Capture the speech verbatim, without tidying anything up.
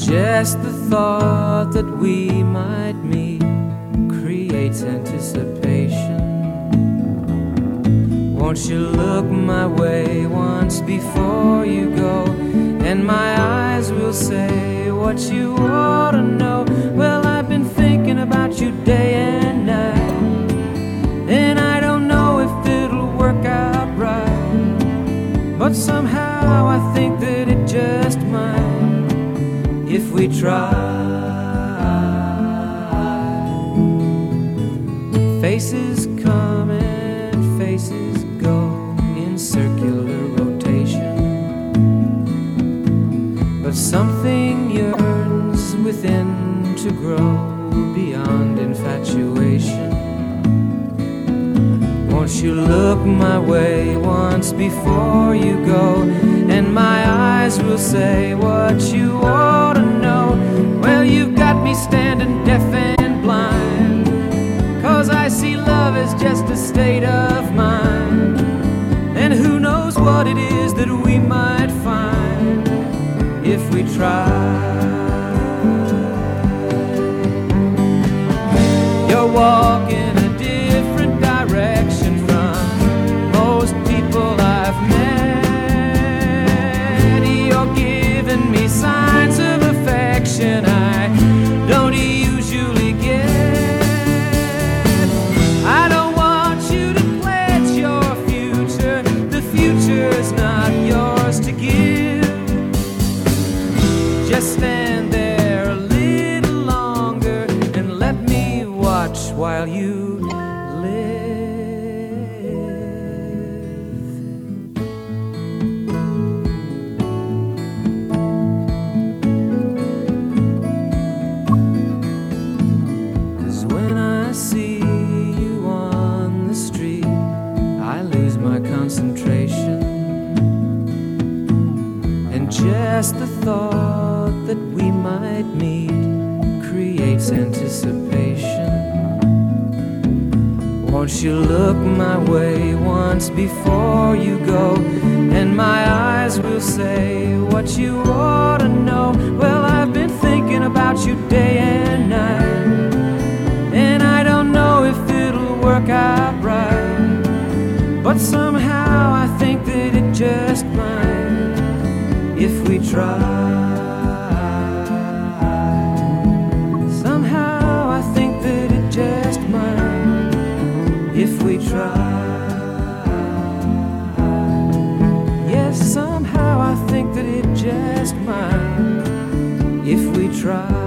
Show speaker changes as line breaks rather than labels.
just the thought that we might meet creates anticipation. Won't you look my way once before you go, and my eyes will say what you ought to know. Well, I've been thinking about you day and night, and I don't know if it'll work out right, but somehow I think that it just might if we try. Faces come and faces go in circular rotation, but something yearns within to grow beyond infatuation. Won't you look my way once before you go, and my eyes will say what you ought to know. Well, you've got me standing deaf and blind, 'cause I see love as just a state of mind, and who knows what it is that we might find if we try. You're walking a different direction from most people I've met. You're giving me signs of affection I don't usually get. I don't want you to pledge your future. The future's not yours to give. Just stand there a little longer and let me watch while you concentration, and just the thought that we might meet creates anticipation. Won't you look my way once before you go, and my eyes will say what you ought to know. Well, I've been thinking about you day and night, and I don't know if it'll work out right, but somehow I think that it just might if we try. Somehow I think that it just might if we try. Yes, somehow I think that it just might if we try.